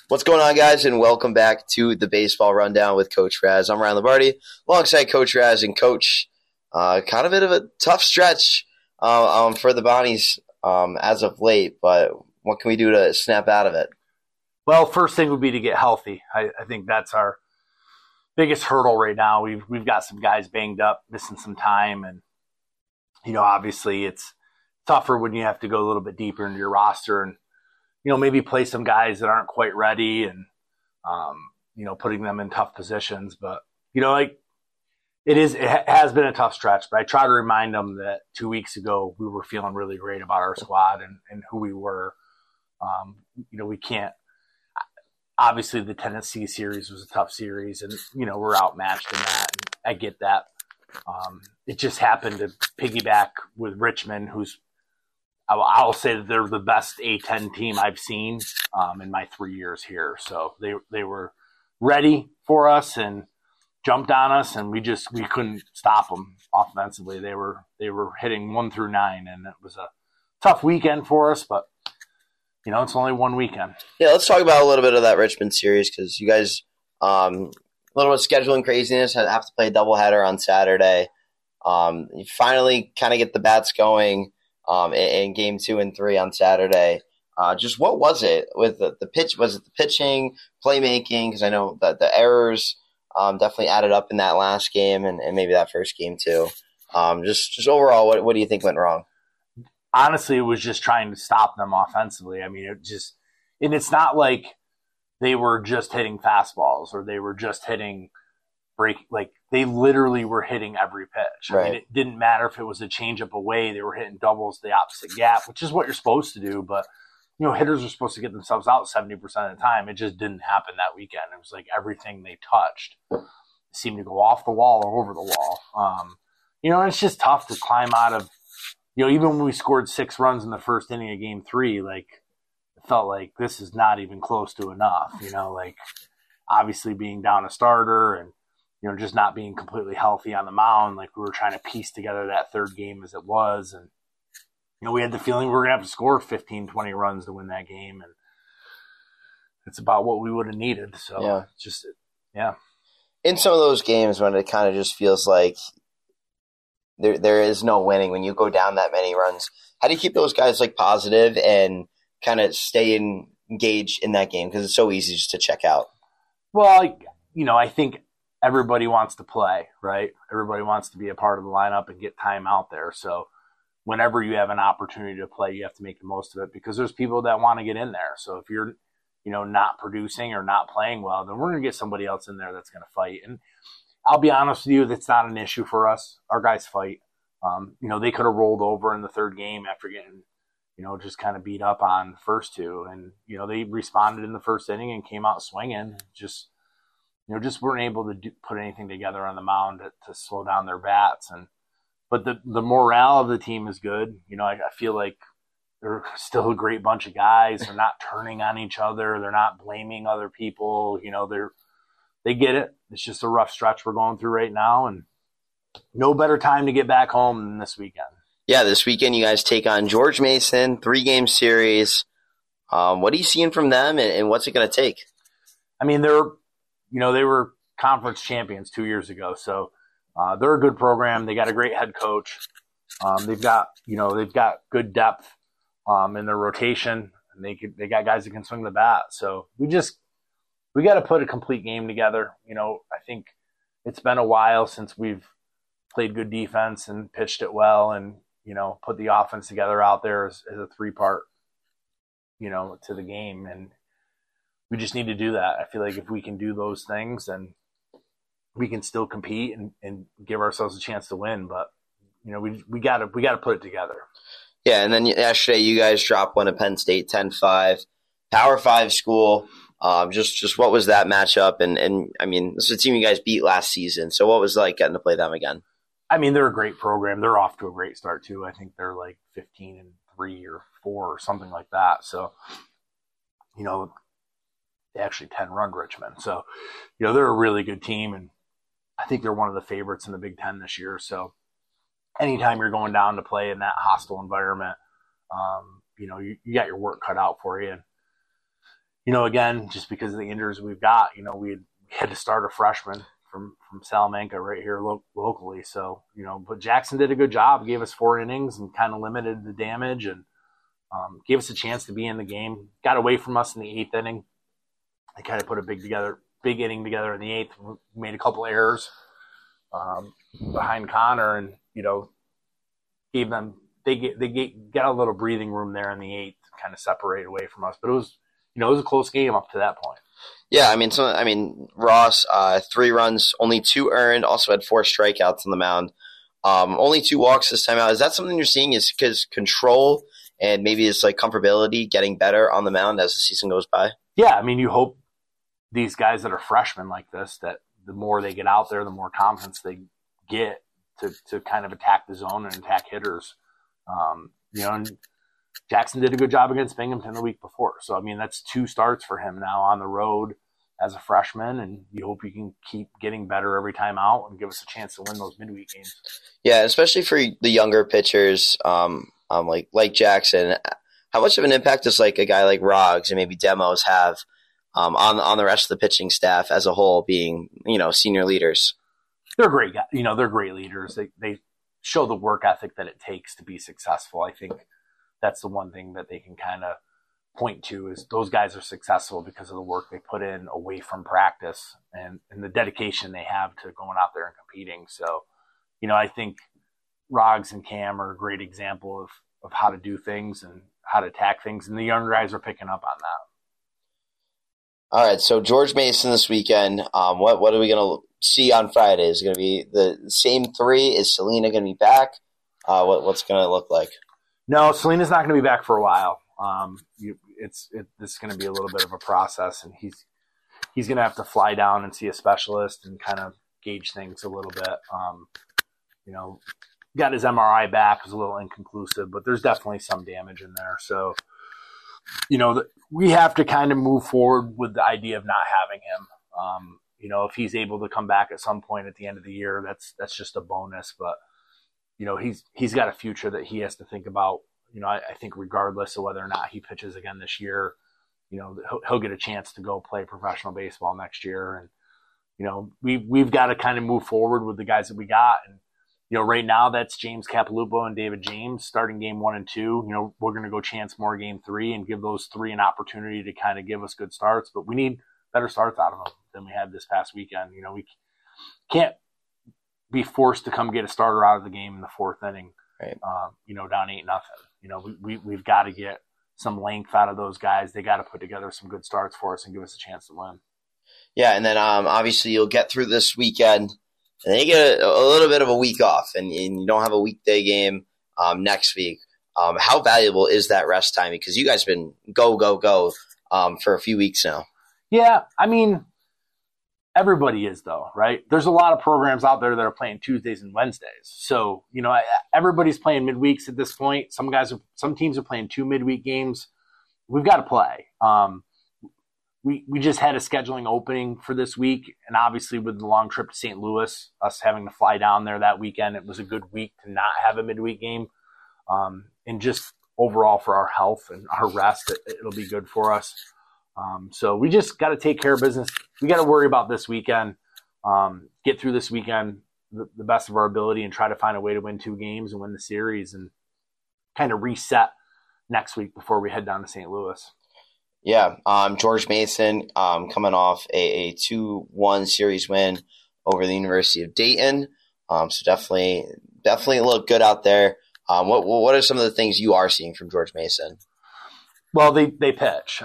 What's going on, guys, and welcome back to the Baseball Rundown with Coach Raz. I'm Ryan Lombardi, alongside Coach Raz. And Coach, kind of a bit of a tough stretch for the Bonnies as of late, but what can we do to snap out of it? Well, first thing would be to get healthy. I think that's our biggest hurdle right now. We've got some guys banged up, missing some time, and obviously it's tougher when you have to go a little bit deeper into your roster and maybe play some guys that aren't quite ready and putting them in tough positions. But it has been a tough stretch. But I try to remind them that 2 weeks ago we were feeling really great about our squad and who we were. We can't. Obviously, the Tennessee series was a tough series, and we're outmatched in that. And I get that. It just happened to piggyback with Richmond, who's I'll say that they're the best A10 team I've seen in my 3 years here. So they were ready for us and jumped on us, and we couldn't stop them offensively. They were hitting 1 through 9, and it was a tough weekend for us, but it's only one weekend. Yeah, let's talk about a little bit of that Richmond series because you guys, a little bit of scheduling craziness, have to play a doubleheader on Saturday. You finally kind of get the bats going in game 2 and 3 on Saturday. Just what was it with the pitch? Was it the pitching, playmaking? Because I know that the errors definitely added up in that last game and maybe that first game too. Just overall, what do you think went wrong? Honestly, it was just trying to stop them offensively. I mean, it's not like they were just hitting fastballs or they were just hitting they literally were hitting every pitch. Right. I mean, it didn't matter if it was a changeup away, they were hitting doubles the opposite gap, which is what you're supposed to do. But, hitters are supposed to get themselves out 70% of the time. It just didn't happen that weekend. It was like everything they touched seemed to go off the wall or over the wall. And it's just tough to climb out of, even when we scored 6 runs in the first inning of game 3, it felt like this is not even close to enough, obviously being down a starter and, just not being completely healthy on the mound. We were trying to piece together that third game as it was. And, we had the feeling we were going to have to score 15, 20 runs to win that game. And it's about what we would have needed. So yeah. In some of those games when it kind of just feels like there is no winning, when you go down that many runs, how do you keep those guys positive and kind of stay engaged in that game? Because it's so easy just to check out. Well, I think everybody wants to play, right? Everybody wants to be a part of the lineup and get time out there. So whenever you have an opportunity to play, you have to make the most of it because there's people that want to get in there. So if you're, not producing or not playing well, then we're going to get somebody else in there that's going to fight. And I'll be honest with you, that's not an issue for us. Our guys fight. They could have rolled over in the third game after getting, just kind of beat up on the first 2. And, they responded in the first inning and came out swinging. Just weren't able to put anything together on the mound to slow down their bats. But the morale of the team is good. I feel like they're still a great bunch of guys. They're not turning on each other. They're not blaming other people. They get it. It's just a rough stretch we're going through right now, and no better time to get back home than this weekend. Yeah, this weekend you guys take on George Mason, 3-game series. What are you seeing from them, and what's it going to take? I mean, they were conference champions 2 years ago, so they're a good program. They got a great head coach. They've got good depth in their rotation, and they got guys that can swing the bat. So we got to put a complete game together. I think it's been a while since we've played good defense and pitched it well and, put the offense together out there as a 3-part, to the game. And we just need to do that. I feel like if we can do those things, then we can still compete and give ourselves a chance to win. But, we got to put it together. Yeah, and then yesterday you guys dropped one at Penn State, 10-5, Power 5 school. Just what was that matchup? And I mean, this is a team you guys beat last season. So what was it like getting to play them again? I mean, they're a great program. They're off to a great start too. I think they're 15-3 or 4 or something like that. So, they actually 10-run Richmond. So, they're a really good team, and I think they're one of the favorites in the Big Ten this year. So anytime you're going down to play in that hostile environment, you got your work cut out for you. And, again, just because of the injuries we've got, we had to start a freshman from Salamanca right here locally. So, but Jackson did a good job, gave us 4 innings and kind of limited the damage and gave us a chance to be in the game. Got away from us in the 8th inning. They kind of put a big inning together in the 8th. Made a couple errors behind Connor, and gave them they got a little breathing room there in the 8th to kind of separate away from us. But it was a close game up to that point. Yeah, Ross, 3 runs, only 2 earned. Also had 4 strikeouts on the mound. Only 2 walks this time out. Is that something you're seeing? Is because control and maybe it's like comfortability getting better on the mound as the season goes by? Yeah, you hope these guys that are freshmen like this, that the more they get out there, the more confidence they get to kind of attack the zone and attack hitters. And Jackson did a good job against Binghamton the week before. So, that's 2 starts for him now on the road as a freshman, and you hope he can keep getting better every time out and give us a chance to win those midweek games. Yeah, especially for the younger pitchers like Jackson. How much of an impact does like a guy like Roggs and maybe Demos have on the rest of the pitching staff as a whole, being senior leaders? They're great guys. They're great leaders. They show the work ethic that it takes to be successful. I think that's the one thing that they can kind of point to, is those guys are successful because of the work they put in away from practice and the dedication they have to going out there and competing. So, I think Roggs and Cam are a great example of how to do things and how to attack things, and the younger guys are picking up on that. All right, so George Mason this weekend. What are we going to see on Friday? Is it going to be the same 3? Is Selena going to be back? What's going to look like? No, Selena's not going to be back for a while. This is going to be a little bit of a process, and he's going to have to fly down and see a specialist and kind of gauge things a little bit. Got his MRI back. It was a little inconclusive, but there's definitely some damage in there. So, we have to kind of move forward with the idea of not having him. If he's able to come back at some point at the end of the year, that's just a bonus. But, he's got a future that he has to think about. I think regardless of whether or not he pitches again this year, he'll get a chance to go play professional baseball next year. And, we've got to kind of move forward with the guys that we got. And, right now that's James Capilupo and David James starting game 1 and 2. We're going to go chance more game 3 and give those 3 an opportunity to kind of give us good starts, but we need better starts out of them than we had this past weekend. We can't be forced to come get a starter out of the game in the 4th inning, right. Down 8-0. We've got to get some length out of those guys. They got to put together some good starts for us and give us a chance to win. Yeah. And then obviously you'll get through this weekend, and then you get a little bit of a week off, and you don't have a weekday game next week. How valuable is that rest time? Because you guys have been go for a few weeks now. Yeah, everybody is, though, right? There's a lot of programs out there that are playing Tuesdays and Wednesdays. So, everybody's playing midweeks at this point. Some teams are playing 2 midweek games. We've got to play. We just had a scheduling opening for this week, and obviously with the long trip to St. Louis, us having to fly down there that weekend, it was a good week to not have a midweek game. And just overall for our health and our rest, it'll be good for us. So we just got to take care of business. We got to worry about this weekend, get through this weekend the best of our ability, and try to find a way to win 2 games and win the series and kind of reset next week before we head down to St. Louis. Yeah, George Mason coming off a 2-1 series win over the University of Dayton. So definitely look good out there. What are some of the things you are seeing from George Mason? Well, they pitch.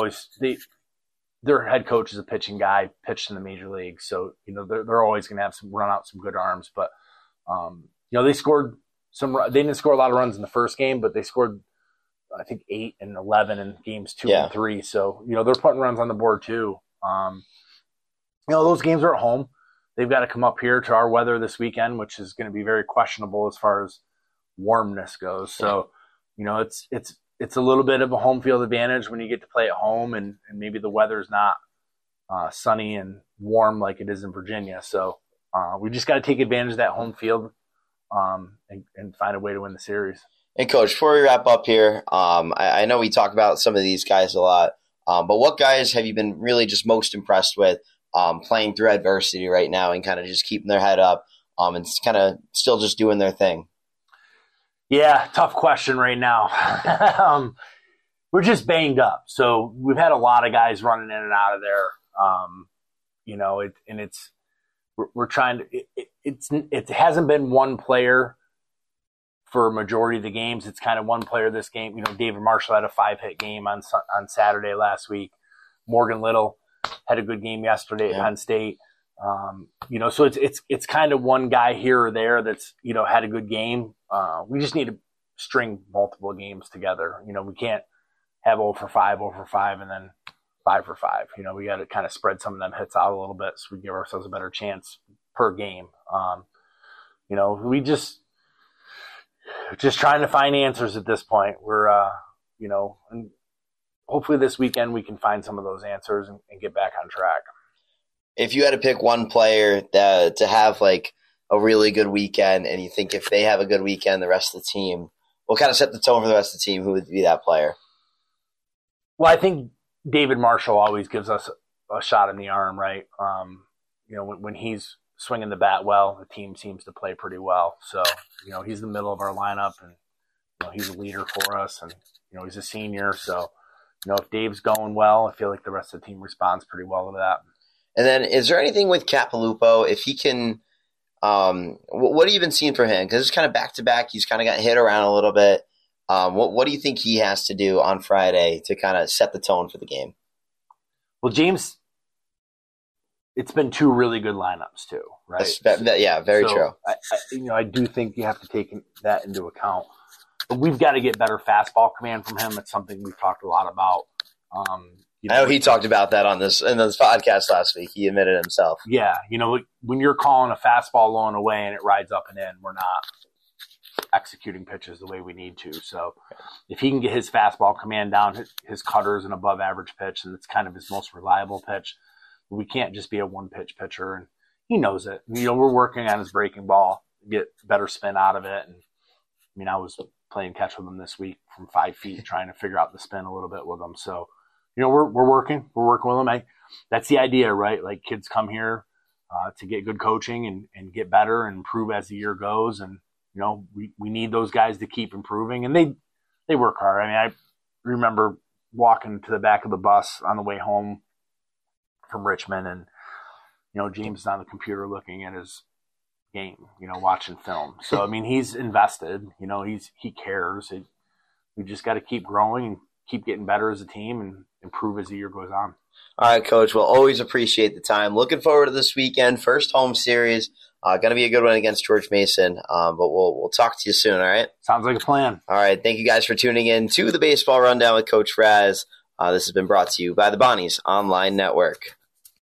Their head coach is a pitching guy, pitched in the major leagues, so they're always going to have run out some good arms. But they scored some. They didn't score a lot of runs in the first game, but they scored, I think, 8 and 11 in games 2 and 3. So, they're putting runs on the board too. Those games are at home. They've got to come up here to our weather this weekend, which is going to be very questionable as far as warmness goes. So, it's a little bit of a home field advantage when you get to play at home, and maybe the weather's not sunny and warm like it is in Virginia. So we just got to take advantage of that home field and find a way to win the series. And Coach, before we wrap up here, I know we talk about some of these guys a lot. But what guys have you been really just most impressed with playing through adversity right now and kind of just keeping their head up and kind of still just doing their thing? Yeah, tough question right now. We're just banged up. So we've had a lot of guys running in and out of there. We're trying to, it hasn't been one player for a majority of the games. It's kind of one player this game. You know, David Marshall had a 5-hit game on Saturday last week. Morgan Little had a good game yesterday at Penn State. So it's kind of one guy here or there that's, had a good game. We just need to string multiple games together. We can't have 0 for 5, 0 for 5, and then 5 for 5. We got to kind of spread some of them hits out a little bit so we give ourselves a better chance per game. We just trying to find answers at this point. We're, and hopefully this weekend we can find some of those answers and get back on track. If you had to pick one player to have like a really good weekend, and you think if they have a good weekend, the rest of the team will kind of set the tone for the rest of the team, who would be that player? Well, I think David Marshall always gives us a shot in the arm, right? When he's swinging the bat well, the team seems to play pretty well. So, he's the middle of our lineup, and he's a leader for us, and he's a senior. So, if Dave's going well, I feel like the rest of the team responds pretty well to that. And then, is there anything with Capiloupo, if he can? What have you been seeing for him? Because it's kind of back to back. He's kind of got hit around a little bit. What do you think he has to do on Friday to kind of set the tone for the game? Well, James, it's been 2 really good lineups too, right? Very true. I do think you have to take that into account. But we've got to get better fastball command from him. It's something we've talked a lot about. I know he talked about that in this podcast last week. He admitted himself. Yeah, when you're calling a fastball low and away and it rides up and in, we're not executing pitches the way we need to. So if he can get his fastball command down, his cutter is an above average pitch, and it's kind of his most reliable pitch. We can't just be a 1-pitch pitcher, and he knows it. We're working on his breaking ball, get better spin out of it. And I was playing catch with him this week from 5 feet, trying to figure out the spin a little bit with him. So, we're working with him. That's the idea, right? Like, kids come here to get good coaching and get better and improve as the year goes. And, we need those guys to keep improving, and they work hard. I remember walking to the back of the bus on the way home from Richmond, and, James is on the computer looking at his game, watching film. So, he's invested, he cares. We just got to keep growing and keep getting better as a team and improve as the year goes on. All right, Coach. Well, always appreciate the time. Looking forward to this weekend. First home series. Going to be a good one against George Mason. But we'll talk to you soon, all right? Sounds like a plan. All right. Thank you guys for tuning in to the Baseball Rundown with Coach Raz. This has been brought to you by the Bonnies Online Network.